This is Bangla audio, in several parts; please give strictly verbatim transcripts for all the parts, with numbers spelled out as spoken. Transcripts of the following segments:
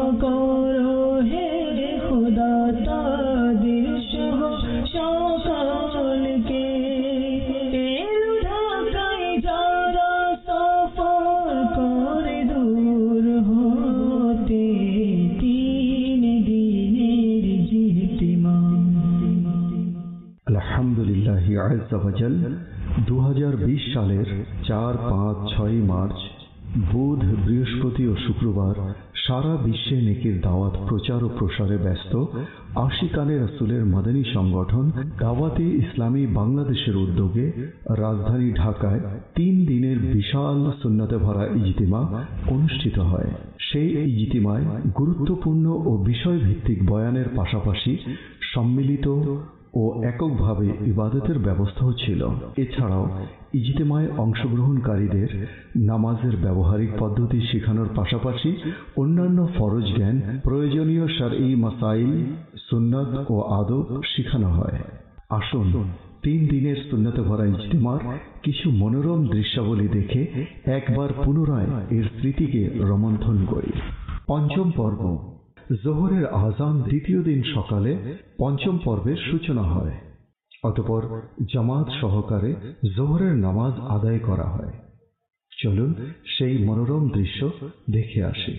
করো হে খোদা তাদের সহ সকলকে। এলো ঢাকায় যারা সফর করে দূর হতে, তিন দিনের ইজতিমা। আলহামদুলিল্লাহ আজ্জা ওয়াজাল। দু হাজার বিশ সালের চার পাঁচ ছয় মার্চ বুধ, বৃহস্পতি ও শুক্রবার সারা বিশ্বে নেকির দাওয়াত প্রচার ও প্রসারে ব্যস্ত আশিকানে রাসূলের মাদানী সংগঠন দাওয়াতে ইসলামী বাংলাদেশের উদ্যোগে রাজধানী ঢাকায় তিন দিনের বিশাল সুন্নতে ভরা ইজতিমা অনুষ্ঠিত হয়। সেই ইজতিমায় গুরুত্বপূর্ণ ও বিষয়ভিত্তিক বয়ানের পাশাপাশি সম্মিলিত ও এককভাবে ইবাদতের ব্যবস্থাও ছিল। এছাড়াও ইজতিমায় অংশগ্রহণকারীদের নামাজের ব্যবহারিক পদ্ধতি শেখানোর পাশাপাশি অন্যান্য ফরজ জ্ঞান, প্রয়োজনীয় শারঈ মাসাইল, সুন্নাত ও আদব শেখানো হয়। আসুন তিন দিনের সুন্নতে ভরা ইজতিমার কিছু মনোরম দৃশ্যাবলী দেখে একবার পুনরায় এর স্মৃতিকে রোমন্থন করি। পঞ্চম পর্ব। জোহরের আযান দ্বিতীয় দিন সকালে পঞ্চম পর্বের সূচনা হয়। অতঃপর জামাত সহকারে জোহরের নামাজ আদায় করা হয়। চলুন সেই মনোরম দৃশ্য দেখে আসি।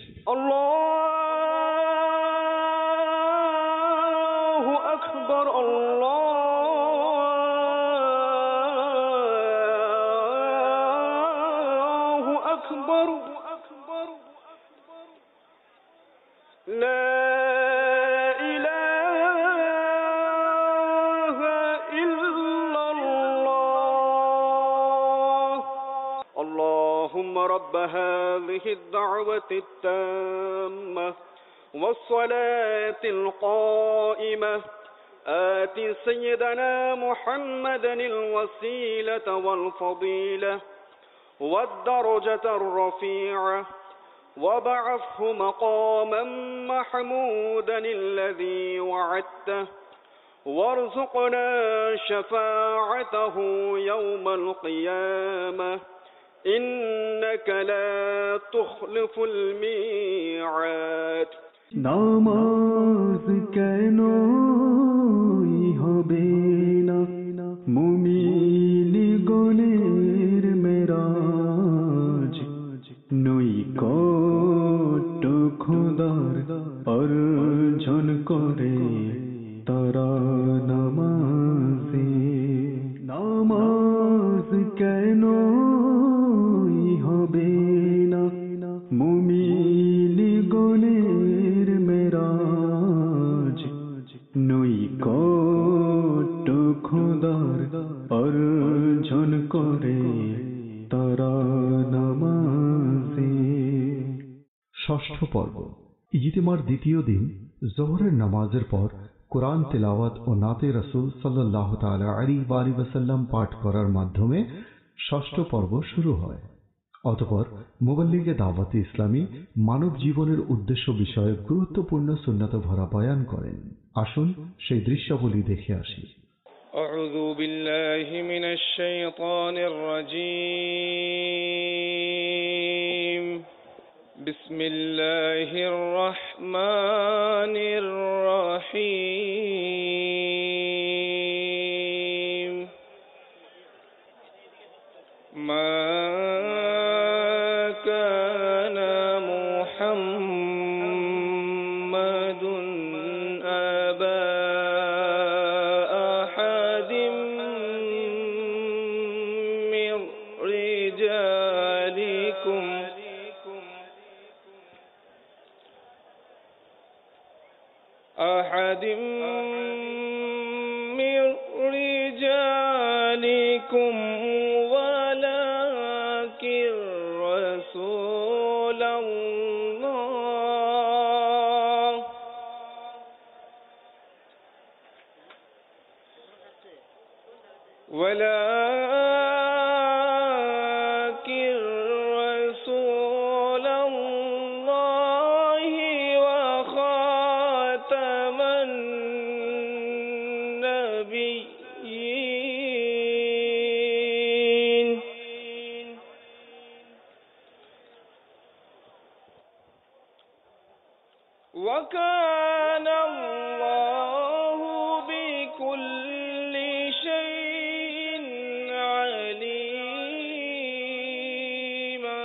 আল্লাহু আকবার, আল্লাহু আকবার। لا إله إلا الله. اللهم رب هذه الدعوة التامة والصلاة القائمة آت سيدنا محمدا الوسيلة والفضيلة والدرجة الرفيعة وابعثه مقاما محمودا الذي وعدته وارزقنا شفاعته يوم القيامة إنك لا تخلف الميعاد. নামাজ কেনই হবে না মুমিন গণের মেরাজ, নৈকট্য খোদার অর্জন করে তারা নামাজে। নামাজ কেনই হবে না মুমিন গণের মেরাজ, নৈকট্য খোদার অর্জন করে তারা নামাজে। ষষ্ঠ পর্ব। ইজতিমার দ্বিতীয় দিন জোহরের নামাজের পর কোরআন তেলাওয়াত ও নাতে রাসূল সাল্লাল্লাহু তাআলা আলাইহি ওয়া সাল্লাম পাঠ করার মাধ্যমে ষষ্ঠ পর্ব শুরু হয়। অতঃপর মুবাল্লিগে দাওয়াতে ইসলামী মানব জীবনের উদ্দেশ্য বিষয়ে গুরুত্বপূর্ণ সুন্নাত ভরা বয়ান করেন। আসুন সেই দৃশ্যাবলী দেখে আসি। أعوذ بالله من الشيطان الرجيم. بسم الله الرحمن الرحيم. ما كان محمد أبا أحد من رجالكم أحد من رجالكم ولكن رسول الله ولكن رسول الله وخاتم النبيين. وكان الله بكل شيء عليما.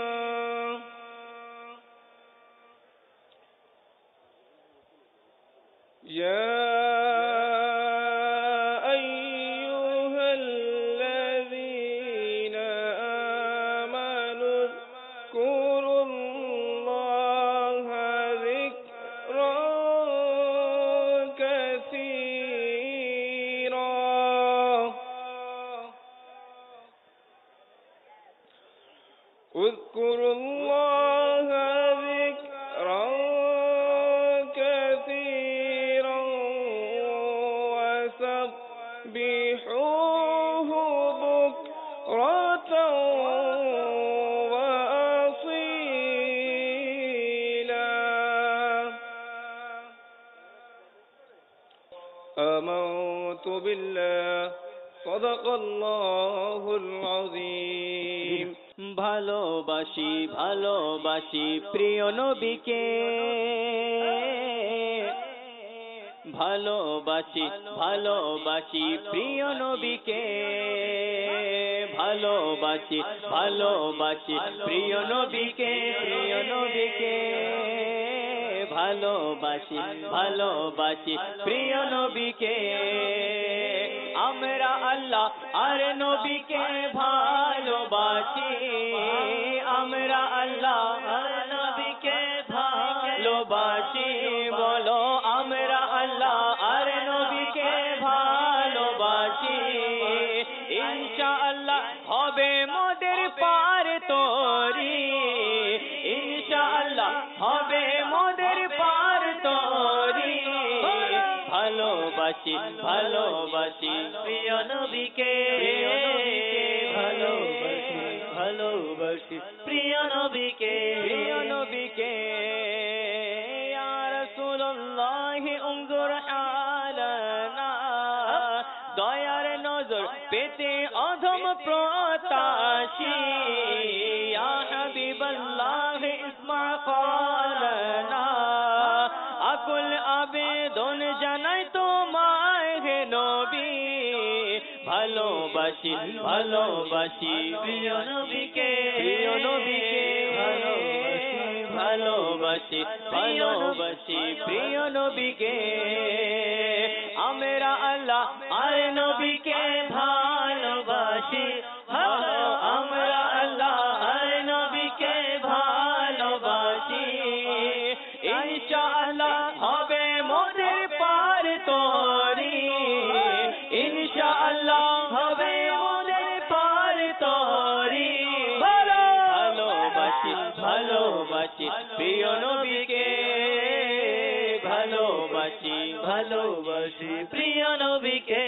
يا أيها الذين آمنوا اذكروا الله ذكرا كثيرا. اذكروا الله ذكرا كثيرا وسبحوه بكرة وأصيلا. آمنت بالله صدق الله العظيم. ভালোবাসি ভালোবাসি প্রিয় নবীকে, ভালোবাসি ভালোবাসি প্রিয় নবীকে, ভালোবাসি ভালোবাসি প্রিয় নবীকে, প্রিয় নবীকে ভালোবাসি ভালোবাসি প্রিয় নবীকে। আমরা আল্লাহ আর নবীকে ভালোবাসি, আমরা আল্লাহ আর নবীকে ভালোবাসি। বলো আমরা আল্লাহ আর নবীকে ভালোবাসি। ইনশাআল্লাহ হবে মোদের পার তোরি, ইনশাআল্লাহ হবে মোদের পার তোরি। ভালোবাসি ভালোবাসি প্রিয় নবীকে, ভালোবাসি ভালোবাসি প্রিয় নবীকে, প্রিয় নবীকে। ইয়া রাসূলুল্লাহ উনজুর আলানা, দয়ার নজর পেতে অধম প্রত্যাশী। ইয়া হাবিবাল্লাহ ইসমা ক্বালানা, আকুল আবেদন জানাই তোমায় হে নবী। ভালোবাসি ভালোবাসি প্রিয় নবীকে, প্রিয় নবীকে ভালোবাসি ভালোবাসি ভালোবাসি প্রিয় নবীকে। আমরা আল্লাহ আর নবীকে ভালোবাসি, আমরা আল্লাহ আর নবীকে ভালোবাসি। ইনশাআল্লাহ হবে মোদের পার তোরি, ইনশাআল্লাহ হবে মোদের পার তোরি। ভালোবাসি ভালোবাসি প্রিয় নবীকে, ভালোবাসি ভালোবাসি প্রিয় নবীকে।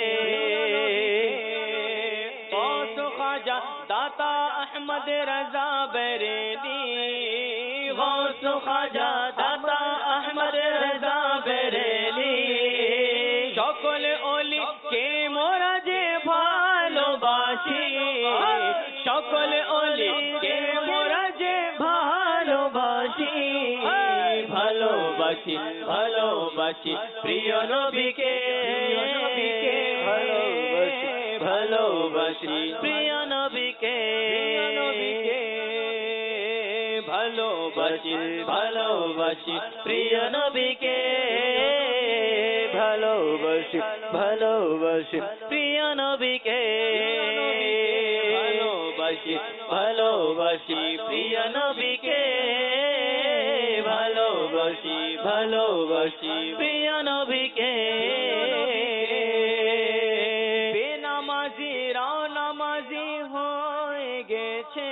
কত খাজা দাতা আহমদ রাজা বেরেলি, গৌস খাজা দাতা আহমদ রাজা বেরেলি। সকল ওলি কে মোরা যে ভালোবাসি, সকল ওলি কে মোরা যে ভালোবাসি। ভালোবাসি ভালোবাসি প্রিয় নবীকে, ভালোবাসি ভালোবাসি প্রিয় নবীকে, ভালোবাসি ভালোবাসি প্রিয় নবীকে, ভালোবাসি ভালোবাসি প্রিয় নবীকে, ভালোবাসি ভালোবাসি প্রিয় নবীকে, ভালোবাসি ভালোবাসি প্রিয় নবীকে। বেনামাজিরা নামাজি হয়ে গেছে,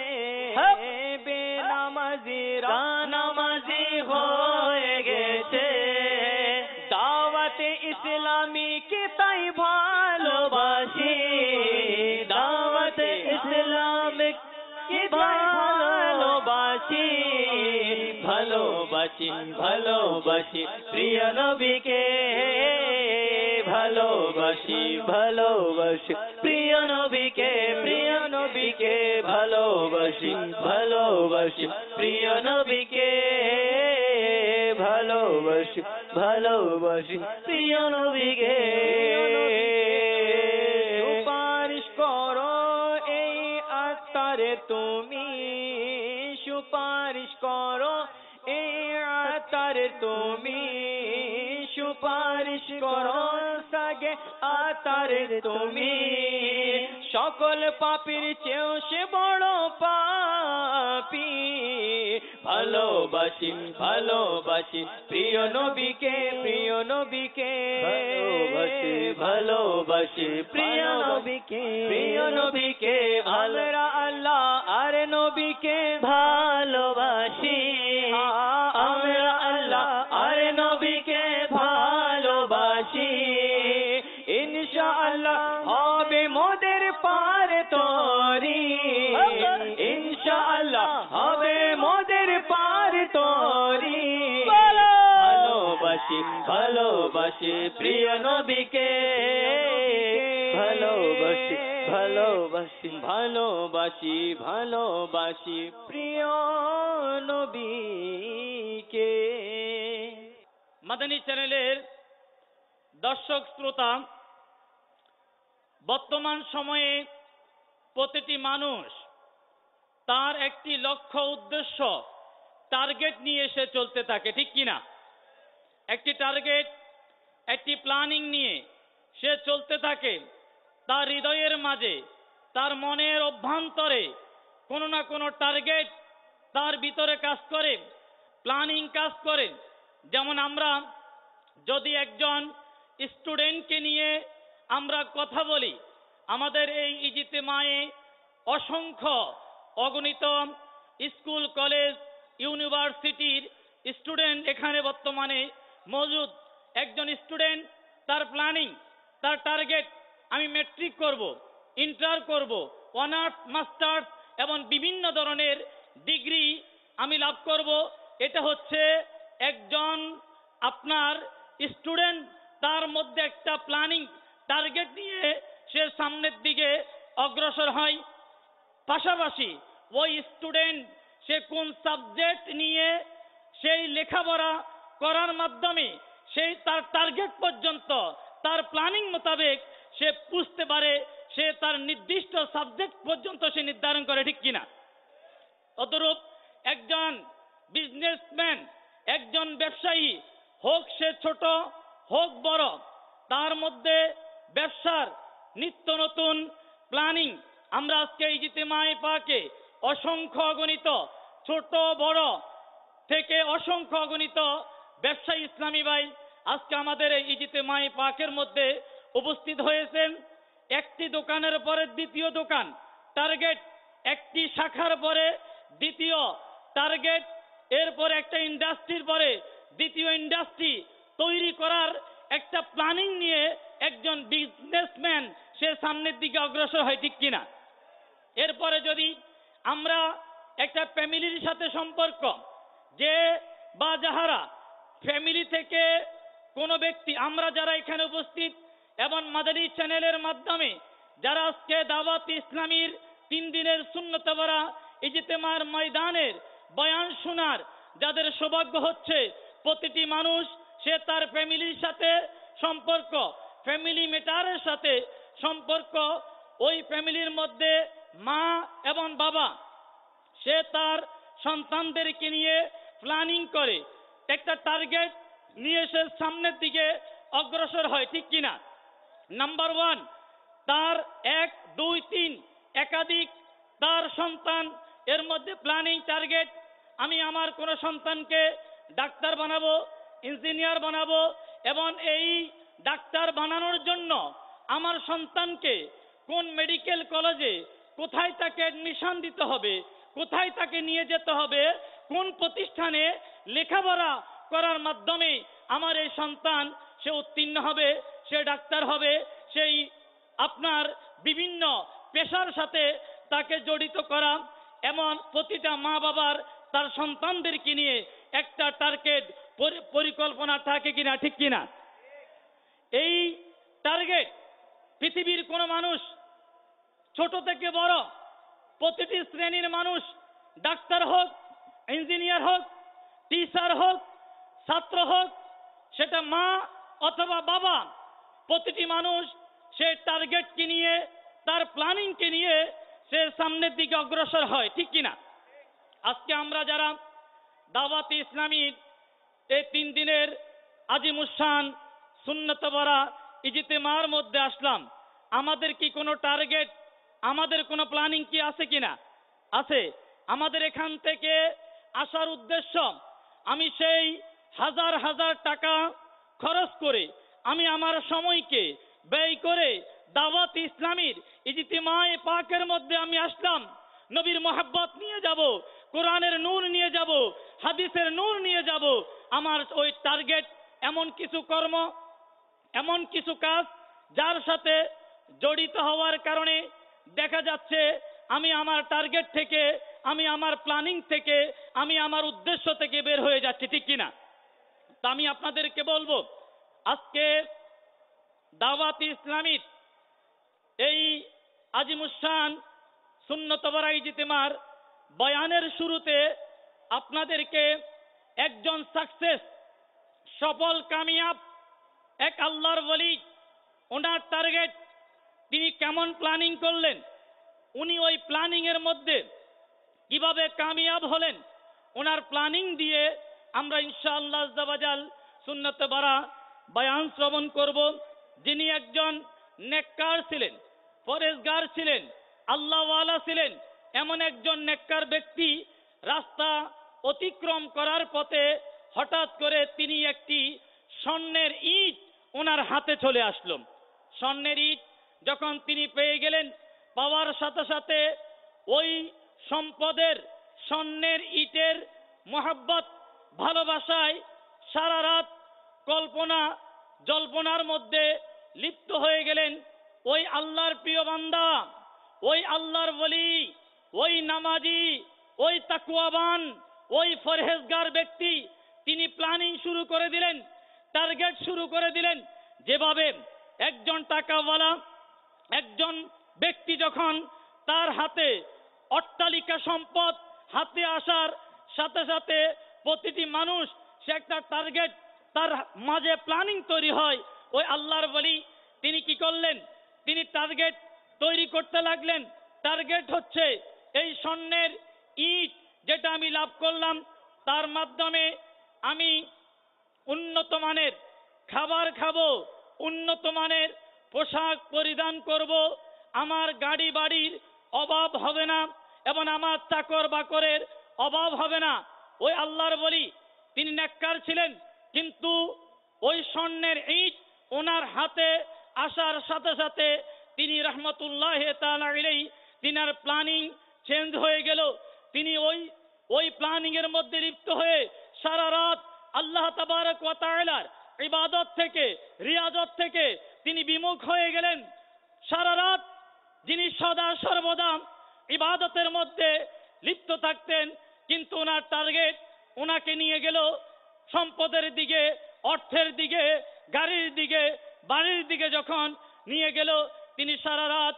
বেনামাজিরা নামাজি হয়ে গেছে। দাওয়াতে ইসলামীকে তাই ভালোবাসি, দাওয়াতে ইসলামীকে ভালোবাসি। ভালোবাসি ভালোবাসি প্রিয় নবীকে, ভালোবাসি ভালোবাসি প্রিয় নবীকে, প্রিয় নবীকে ভালোবাসি ভালোবাসি প্রিয় নবীকে, ভালো ভালোবাসি ভালোবাসি প্রিয় নবীকে সুপারিশ করো এই আত্মারে তুমি সুপারিশ করো এই আত্মারে তুমি সুপারিশ করো সাগে আত্মারে তুমি সকল পাপীর চেয়েও সে বড় পাপী ভালোবাসি ভালোবাসি প্রিয় নবীকে প্রিয় নবীকে ভালোবাসি ভালোবাসি প্রিয় নবীকে প্রিয় নবীকে আমরা আল্লাহ আর নবীকে ভালোবাসি আমরা আল্লাহ আর নবীকে ভালোবাসি ইনশাআল্লাহ হবে মোদের পার তরি ইনশাআল্লাহ হবে মোদের পার তরি ভালোবাসি ভালোবাসি প্রিয় নবীকে ভালোবাসি ভালোবাসি ভালোবাসি ভালোবাসি প্রিয় নবীকে মাদানী চ্যানেলের দর্শক শ্রোতা বর্তমান সময়ে প্রতিটি মানুষ তার একটি লক্ষ্য উদ্দেশ্য টার্গেট নিয়ে সে চলতে থাকে ঠিক কিনা একটি টার্গেট একটি প্ল্যানিং নিয়ে সে চলতে থাকে তার হৃদয়ের মাঝে তার মনের অভ্যন্তরে কোনো না কোনো টার্গেট তার ভিতরে কাজ করে প্ল্যানিং কাজ করে যেমন আমরা যদি একজন স্টুডেন্টকে নিয়ে আমরা কথা বলি আমাদের এই ইজতেমায়ে অসংখ্য অগণিত স্কুল কলেজ ইউনিভার্সিটির স্টুডেন্ট এখানে বর্তমানে মজুদ একজন স্টুডেন্ট তার প্ল্যানিং তার টার্গেট আমি ম্যাট্রিক করব ইন্টার করব অনার্স মাস্টার্স এবং বিভিন্ন ধরনের ডিগ্রি আমি লাভ করব এটা হচ্ছে একজন আপনার স্টুডেন্ট তার মধ্যে একটা প্ল্যানিং টার্গেট নিয়ে সে সামনের দিকে অগ্রসর হয় পাশাপাশি ওই স্টুডেন্ট সে কোন সাবজেক্ট নিয়ে সেই লেখাপড়া করার মাধ্যমে সেই তার টার্গেট পর্যন্ত তার প্ল্যানিং মোতাবেক সে বুঝতে পারে সে তার নির্দিষ্ট সাবজেক্ট পর্যন্ত সে নির্ধারণ করে ঠিক কিনা তদ্রূপ একজন বিজনেসম্যান একজন ব্যবসায়ী হোক সে ছোট হোক বড় তার মধ্যে ব্যবসার নিত্য নতুন প্ল্যানিং আমরা আজকে ইজতেমায়ে পাকে অসংখ্য অগণিত ছোট বড় থেকে অসংখ্য অগণিত ব্যবসায়ী ইসলামী ভাই আজকে আমাদের এই ইজতেমায়ে পাকের মধ্যে উপস্থিত হয়েছেন একটি দোকানের পরে দ্বিতীয় দোকান টার্গেট একটি শাখার পরে দ্বিতীয় টার্গেট এরপর একটা ইন্ডাস্ট্রির পরে দ্বিতীয় ইন্ডাস্ট্রি তৈরি করার একটা প্ল্যানিং নিয়ে একজন বিজনেসম্যান সে সামনের দিকে অগ্রসর হয় ঠিক কিনা এরপরে যদি আমরা একটা ফ্যামিলির সাথে সম্পর্ক যে বা যাহারা ফ্যামিলি থেকে কোনো ব্যক্তি আমরা যারা এখানে উপস্থিত এবং মাদানী চ্যানেলের মাধ্যমে যারা আজকে দাওয়াত ইসলামীর তিন দিনের সুন্নত ভরা ইজতেমার ময়দানের বয়ান শোনার যাদের সৌভাগ্য হচ্ছে প্রতিটি মানুষ সে তার ফ্যামিলির সাথে সম্পর্ক ফ্যামিলি ম্যাটারের সাথে সম্পর্ক ওই ফ্যামিলির মধ্যে মা এবং বাবা সে তার সন্তানদেরকে নিয়ে প্ল্যানিং করে একটা টার্গেট নিয়ে সে সামনের দিকে অগ্রসর হয় ঠিক কিনা নাম্বার ওয়ান তার এক দুই তিন একাধিক তার সন্তান এর মধ্যে প্ল্যানিং টার্গেট আমি আমার কোনো সন্তানকে ডাক্তার বানাবো ইঞ্জিনিয়ার বানাবো এবং এই ডাক্তার বানানোর জন্য আমার সন্তানকে কোন মেডিকেল কলেজে কোথায় তাকে অ্যাডমিশন দিতে হবে কোথায় তাকে নিয়ে যেতে হবে কোন প্রতিষ্ঠানে লেখাপড়া করার মাধ্যমে আমার এই সন্তান সে উত্তীর্ণ হবে সে ডাক্তার হবে সেই আপনার বিভিন্ন পেশার সাথে তাকে জড়িত করা এমন প্রতিটা মা বাবার তার সন্তানদেরকে নিয়ে একটা টার্গেট পরিকল্পনা থাকে কিনা ঠিক কিনা এই টার্গেট পৃথিবীর কোনো মানুষ ছোট থেকে বড় প্রতিটি শ্রেণীর মানুষ ডাক্তার হোক ইঞ্জিনিয়ার হোক টিচার হোক ছাত্র হোক, সেটা মা অথবা বাবা, প্রতিটি মানুষ সে টার্গেটকে নিয়ে, তার প্ল্যানিংকে নিয়ে সে সামনের দিকে অগ্রসর হয়, ঠিক কিনা? আজকে আমরা যারা দাওয়াতে ইসলামীর এই তিন দিনের আজিমুসান সুন্নত ভরা ইজতেমার মধ্যে আসলাম, আমাদের কি কোনো টার্গেট, আমাদের কোনো প্ল্যানিং কি আছে কিনা? আছে। আমাদের এখান থেকে আসার উদ্দেশ্য, আমি সেই হাজার হাজার টাকা খরচ করে, আমি আমার সময়কে ব্যয় করে দাওয়াত ইসলামীর ইজতিমায়ে পাকের মধ্যে আমি আসলাম, নবীর মোহাব্বত নিয়ে যাব, কোরআনের নূর নিয়ে যাব, হাদিসের নূর নিয়ে যাব। আমার ওই টার্গেট এমন কিছু কর্ম, এমন কিছু কাজ যার সাথে জড়িত হওয়ার কারণে দেখা যাচ্ছে আমি আমার টার্গেট থেকে, আমি আমার প্ল্যানিং থেকে, আমি আমার উদ্দেশ্য থেকে বের হয়ে যাচ্ছি, ঠিক কিনা? তা আমি আপনাদেরকে বলবো, আজকে দাওয়াত ইসলামীর এই আজিমুসান সুন্নত ভরা ইজতিমার বয়ানের শুরুতে আপনাদেরকে একজন সাকসেস, সফল কামিয়াব এক আল্লাহর ওলি, ওনার টার্গেট তিনি কেমন প্ল্যানিং করলেন, উনি ওই প্ল্যানিং এর মধ্যে কিভাবে কামিয়াব হলেন, ওনার প্ল্যানিং দিয়ে আমরা ইনশাআল্লাহ আজ্জাওয়াজাল সুন্নত ভরা বয়ান শ্রবণ করব। যিনি একজন নেককার ছিলেন, পরেজগার ছিলেন, আল্লাহওয়ালা ছিলেন, এমন একজন নেককার ব্যক্তি রাস্তা অতিক্রম করার পথে হঠাৎ করে তিনি একটি স্বর্ণের ইট ওনার হাতে চলে আসলো। স্বর্ণের ইট যখন তিনি পেয়ে গেলেন, পাওয়ার সাথে সাথে ওই সম্পদের, স্বর্ণের ইটের মোহাব্বত, ভালোবাসায় সারা রাত কল্পনা জল্পনার মধ্যে লিপ্ত হয়ে গেলেন। ওই আল্লাহর প্রিয় বান্দা, ওই আল্লাহর ওলি, ওই নামাজি, ওই তাকওয়াবান, ওই পরহেজগার ব্যক্তি তিনি প্ল্যানিং শুরু করে দিলেন, টার্গেট শুরু করে দিলেন। যেভাবে একজন টাকাওয়ালা, একজন ব্যক্তি যখন তার হাতে অট্টালিকা সম্পদ হাতে আসার সাথে সাথে প্রতিটি মানুষ সে একটা টার্গেট, তার মাঝে প্ল্যানিং তৈরি হয়। ওই আল্লাহর ওলি তিনি কি করলেন, তিনি টার্গেট তৈরি করতে লাগলেন। টার্গেট হচ্ছে এই স্বর্ণের ইট যেটা আমি লাভ করলাম, তার মাধ্যমে আমি উন্নত মানের খাবার খাবো, উন্নত মানের পোশাক পরিধান করব, আমার গাড়ি বাড়ির অভাব হবে না এবং আমার চাকর বাকরের অভাব হবে না। ওই আল্লাহর ওলি তিনি নেককার ছিলেন, কিন্তু ওই স্বর্ণের ইট ওনার হাতে আসার সাথে সাথে তিনি রহমতুল্লাহ তাআলা আলাইহি, তিনার প্ল্যানিং চেঞ্জ হয়ে গেল। তিনি ওই ওই প্ল্যানিং এর মধ্যে লিপ্ত হয়ে সারা রাত আল্লাহ তাবারক ওয়া তাআলার ইবাদত থেকে, রিয়াজত থেকে তিনি বিমুখ হয়ে গেলেন। সারা রাত যিনি সদা সর্বদা ইবাদতের মধ্যে লিপ্ত থাকতেন, কিন্তু ওনার টার্গেট ওনাকে নিয়ে গেল সম্পদের দিকে, অর্থের দিকে, গাড়ির দিকে, বাড়ির দিকে। যখন নিয়ে গেল তিনি সারা রাত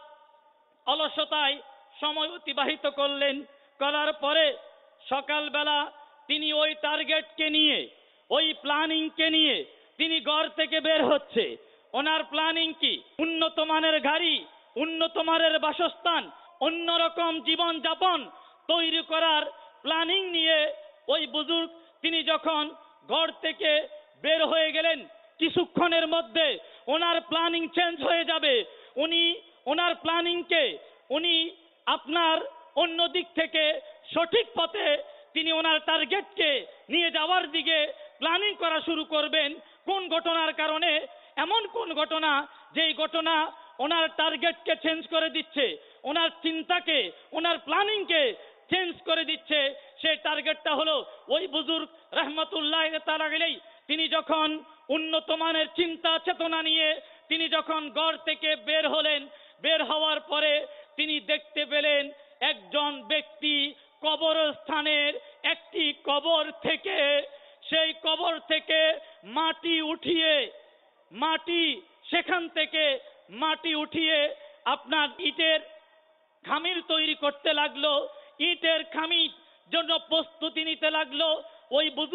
অলসতায় সময় অতিবাহিত করলেন। করার পরে সকালবেলা তিনি ওই টার্গেটকে নিয়ে, ওই প্ল্যানিংকে নিয়ে তিনি ঘর থেকে বের হচ্ছে। ওনার প্ল্যানিং কি? উন্নত মানের গাড়ি, উন্নত মানের বাসস্থান, অন্যরকম জীবন যাপন তৈরি করার প্ল্যানিং নিয়ে ওই বুজুর্গ তিনি যখন ঘর থেকে বের হয়ে গেলেন, কিছুক্ষণের মধ্যে ওনার প্ল্যানিং চেঞ্জ হয়ে যাবে। উনি ওনার প্ল্যানিংকে উনি আপনার অন্য দিক থেকে সঠিক পথে তিনি ওনার টার্গেটকে নিয়ে যাওয়ার দিকে প্ল্যানিং করা শুরু করবেন। কোন ঘটনার কারণে? এমন কোন ঘটনা যেই ঘটনা ওনার টার্গেটকে চেঞ্জ করে দিচ্ছে, ওনার চিন্তাকে, ওনার প্ল্যানিংকে চেঞ্জ করে দিচ্ছে। সেই টার্গেটটা হলো ওই বুজুর্গ রহমতুল্লাহ তাআলা আলাইহি, তিনি যখন উন্নত মানের চিন্তা চেতনা নিয়ে তিনি যখন ঘর থেকে বের হলেন, বের হওয়ার পরে তিনি দেখতে পেলেন একজন ব্যক্তি কবরস্থানের একটি কবর থেকে, সেই কবর থেকে মাটি উঠিয়ে, মাটি সেখান থেকে মাটি উঠিয়ে আপনার ইটের খামির তৈরি করতে লাগলো। ইটের খামির জন্য প্রস্তুতি নিতে লাগলো। ওই বুজুর্গ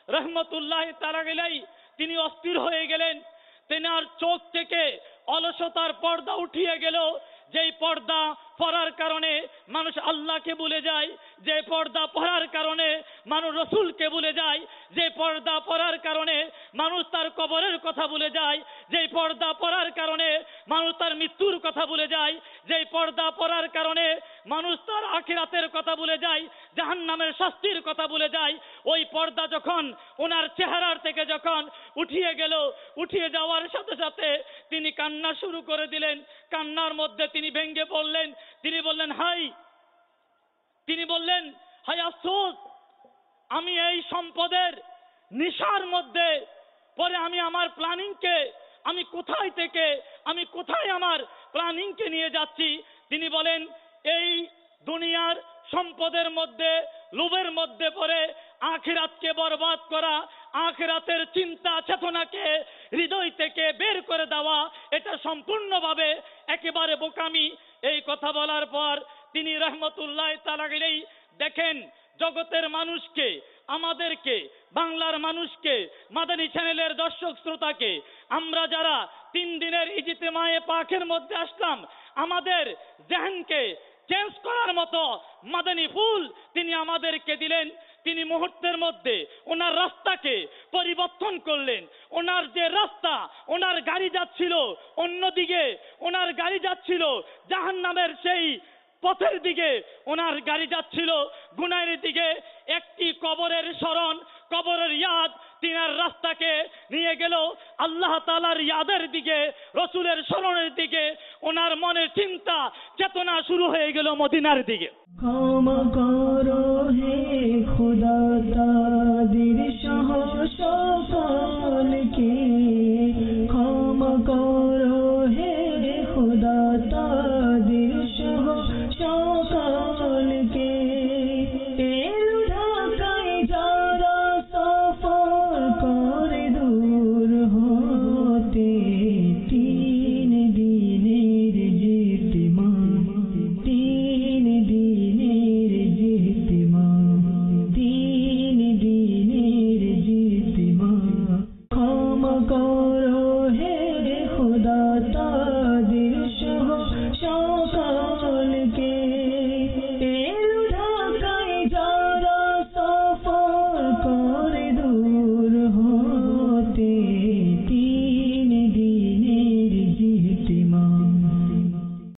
রহমতুল্লাহ তাআলা আলাইহি তিনি অস্থির হয়ে গেলেন। তেনার চোখ থেকে অলসতার পর্দা উঠিয়ে গেল। যেই পর্দা পরার কারণে মানুষ আল্লাহকে ভুলে যায়, যে পর্দা পরার কারণে মানুষ রসুলকে ভুলে যায়, যে পর্দা পরার কারণে মানুষ তার কবরের কথা ভুলে যায়, যে পর্দা পরার কারণে মানুষ তার মৃত্যুর কথা ভুলে যায়, যে পর্দা পরার কারণে মানুষ তার আখিরাতের কথা ভুলে যায়, জাহান্নামের শাস্তির কথা ভুলে যায়। ওই পর্দা যখন ওনার চেহারার থেকে যখন উঠিয়ে গেল, উঠিয়ে যাওয়ার সাথে সাথে তিনি কান্না শুরু করে দিলেন। কান্নার মধ্যে তিনি ভেঙ্গে পড়লেন। তিনি বললেন হাই তিনি বললেন হাই আফসোস, আমি এই সম্পদের নিশার মধ্যে পরে আমি আমার প্ল্যানিংকে আমি কোথায় থেকে আমি কোথায় আমার প্ল্যানিংকে নিয়ে যাচ্ছি। তিনি বলেন এই দুনিয়ার সম্পদের মধ্যে লোভের মধ্যে পড়ে আখিরাতকে বরবাদ করা, আখিরাতের চিন্তা চেতনাকে হৃদয় থেকে বের করে দেওয়া, এটা সম্পূর্ণভাবে একেবারে বোকামি। এই কথা বলার পর তিনি রহমতুল্লাহ তাআলা আলাইহি দেখেন জগতের মানুষকে, আমাদেরকে, বাংলার মানুষকে, মাদানী চ্যানেলের দর্শক শ্রোতাকে, আমরা যারা তিন দিনের ইজতেমায়ে পাকের মধ্যে আসলাম, আমাদের জেহনকে চেঞ্জ করার মতো মাদানী ফুল তিনি আমাদেরকে দিলেন। তিনি মুহূর্তের মধ্যে ওনার রাস্তাকে পরিবর্তন করলেন। ওনার যে রাস্তা, ওনার গাড়ি যাচ্ছিল অন্যদিকে, ওনার গাড়ি যাচ্ছিল জাহান্নামের সেই পথের দিকে, ওনার গাড়ি যাচ্ছিল গুনাহের দিকে। একটি কবরের স্মরণ, কবরের ইয়াদ তিনার রাস্তাকে নিয়ে গেল আল্লাহ তাআলার ইয়াদের দিকে, রসুলের স্মরণের দিকে। ওনার মনে চিন্তা চেতনা শুরু হয়ে গেল মদিনার দিকে। ক্ষমা করো